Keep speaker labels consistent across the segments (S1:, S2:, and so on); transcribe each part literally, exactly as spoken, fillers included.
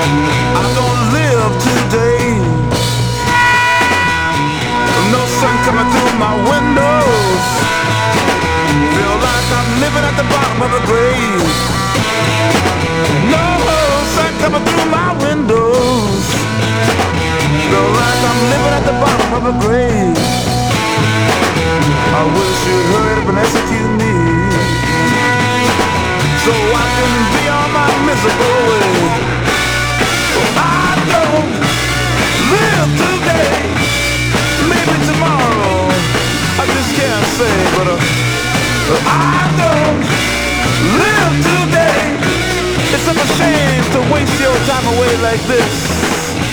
S1: I don't live today. No sun coming through my windows. Feel like I'm living at the bottom of a grave. No sun coming through my windows. Feel like I'm living at the bottom of a grave. I wish you'd hurry up and execute me, so I can be on my miserable way. I don't live today. Maybe tomorrow, I just can't say, but uh, I don't live today. It's such a shame to waste your time away like this.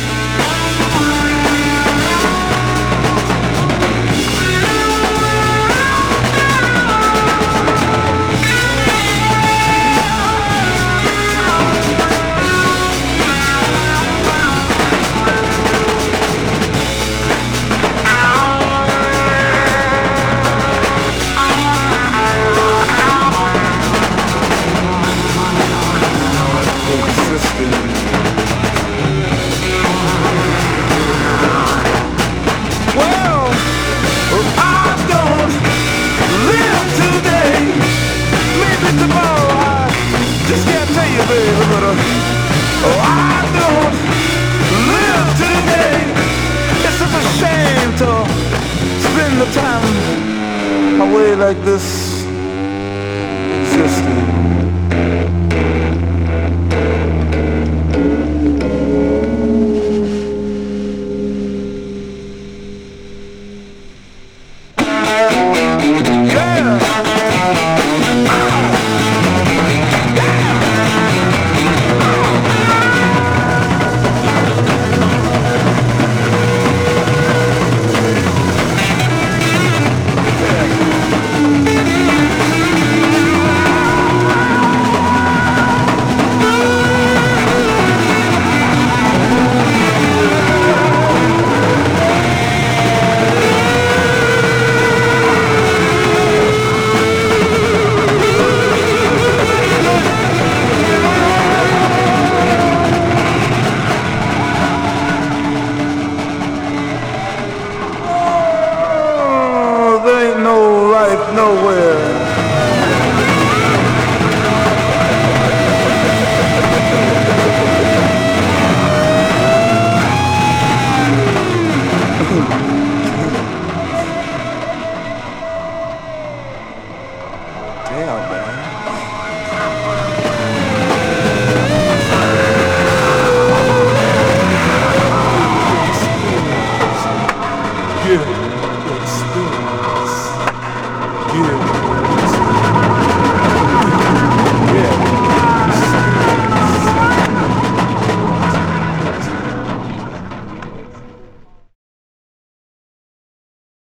S1: The time away like this, sister. Nowhere. Damn, man.